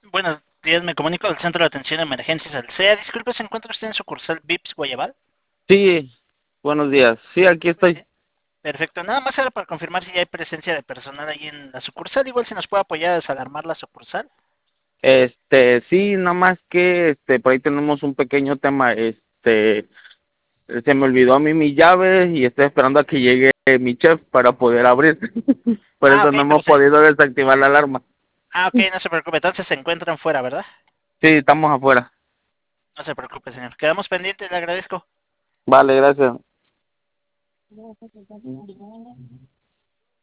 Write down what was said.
Buenos días, me comunico del Centro de Atención de Emergencias al CEA. Disculpe, ¿se encuentra usted en sucursal VIPS Guayabal? Sí, buenos días. Sí, aquí Buen estoy. día. Perfecto, nada más era para confirmar si ya hay presencia de personal ahí en la sucursal. Igual si nos puede apoyar a desalarmar la sucursal. Sí, nada más que, por ahí tenemos un pequeño tema. Se me olvidó a mí mi llave y estoy esperando a que llegue mi chef para poder abrir. Por Ah, eso ok, no pero hemos se... podido desactivar la alarma. Ah, ok, no se preocupe, entonces se encuentran fuera, ¿verdad? Sí, estamos afuera. No se preocupe, señor. Quedamos pendientes, le agradezco. Vale, gracias.